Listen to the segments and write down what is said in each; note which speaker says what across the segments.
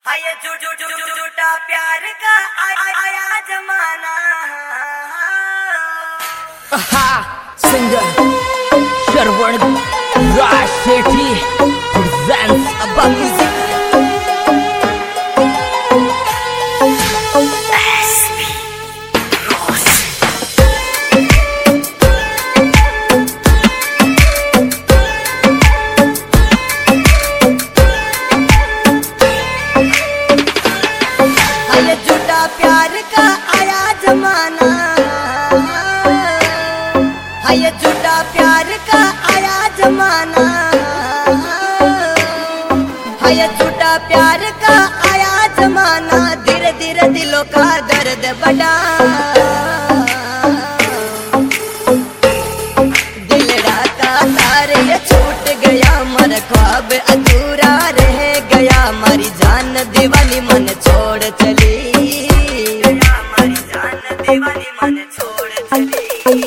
Speaker 1: ये झूठा प्यार का आया जमाना।
Speaker 2: Singer Shravan Raj Sethi presents Abba Music।
Speaker 1: ये झूठा प्यार का आया जमाना। ये झूठा प्यार का आया जमाना। ये झूठा प्यार का आया जमाना। धीरे धीरे दिलों का दर्द बढ़ा। दिल राता तारे ये छूट गया, मर ख्वाब अधूरा रह गया। मारी जान दीवानी मन छोड़ चली। हमारी जान दीवानी मन छोड़ चली।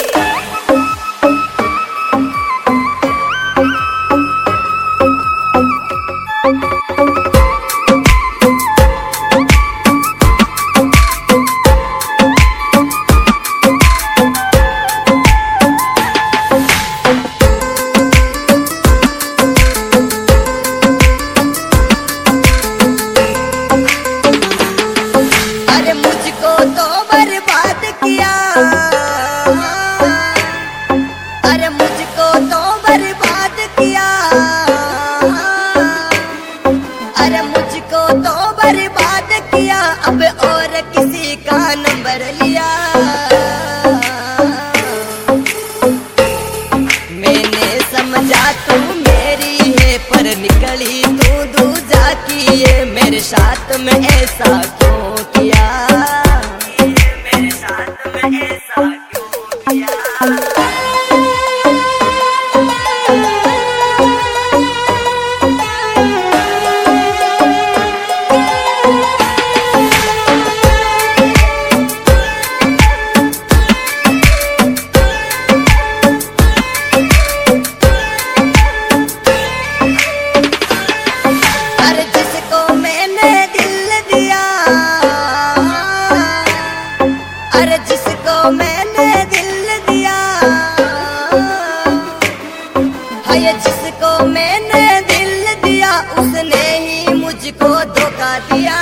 Speaker 1: अरे मुझको तो बर्बाद किया। अरे मुझको तो बर्बाद किया। अरे मुझको तो बर्बाद किया। अब और किसी का नंबर लिया। मैंने समझा तू मेरी है, पर निकली तू दूजा की है। मेरे साथ में ऐसा क्यों किया? मेरे साथ में ऐसा क्यों किया? अरे जिसको मैंने दिल दिया। अरे जिसको मैंने दिल दिया। ये जिसको मैंने दिल दिया, उसने ही मुझको धोखा दिया।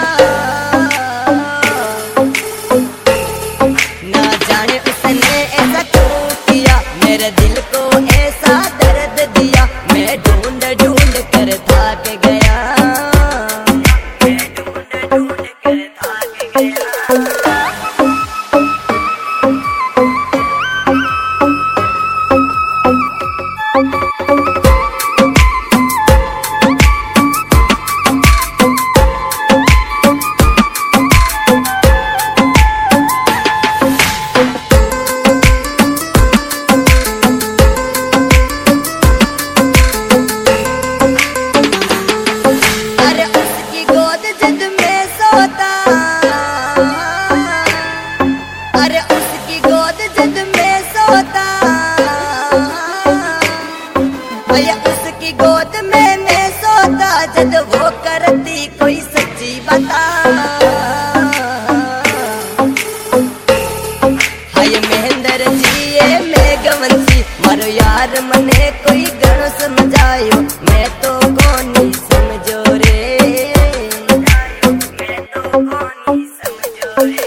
Speaker 1: ना जाने उसने ऐसा क्यों किया, मेरे दिल को ऐसा दर्द दिया। मैं ढूंढ ढूंढ कर थक गया। मैं ढूंढ ढूंढ कर थक गया। अरे उसकी गोद जद में सोता। अरे उसकी गोद जद में सोता। ये उसकी गोद में मैं सोता, जद वो करती कोई सच्ची बता। हाय महेंद्र जी ये मेघवंशी, मारो यार मने कोई गण समझायो। मैं तो कौन समझो रे। मैं तो कौन समझो रे।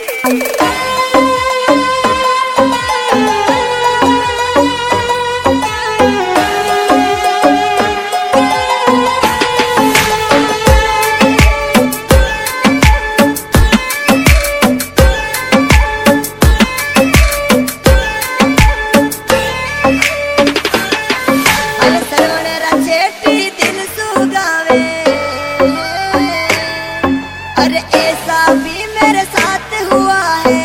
Speaker 1: अरे सरवण राजेटी दिल सुगावे। अरे ऐसा भी मेरे साथ हुआ है।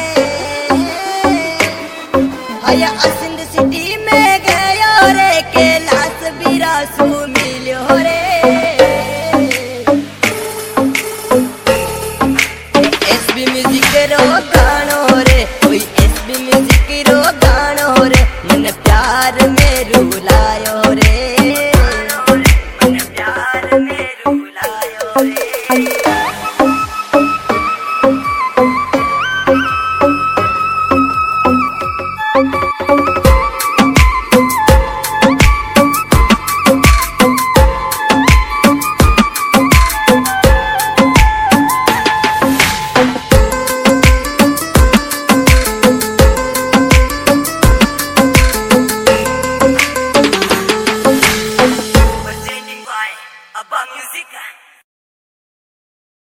Speaker 1: हया असिंद सिटी में गया रे, कैलाश बिरासू मिलो रे। एसबी म्यूजिक रो गानो रे, कोई एसबी म्यूजिक रो गानो रे। मन प्यार में रुलायो रे। मन प्यार में रुलायो रे।